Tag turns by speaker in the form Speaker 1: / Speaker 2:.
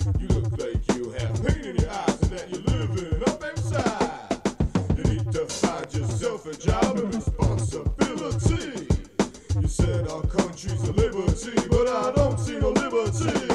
Speaker 1: You look like you have pain in your eyes and that you're living up inside. You need to find yourself a job and responsibility. You said our country's a liberty, but I don't see no liberty.